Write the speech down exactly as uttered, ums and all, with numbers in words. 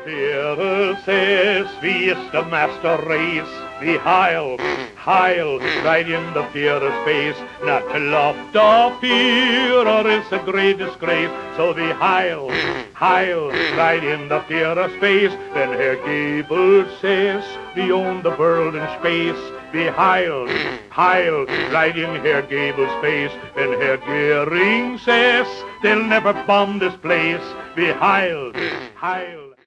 Theater says, wie ist der Master Race? Wie heil, heil, right in the theater space. Not to love the theater is a great disgrace. So the heil, heil, right in the theater space. Then Herr Gable says, we own the world in space. Be heil, heil, right in Herr Gable's face. Then Herr Goering says, they'll never bomb this place. Be heil, heil.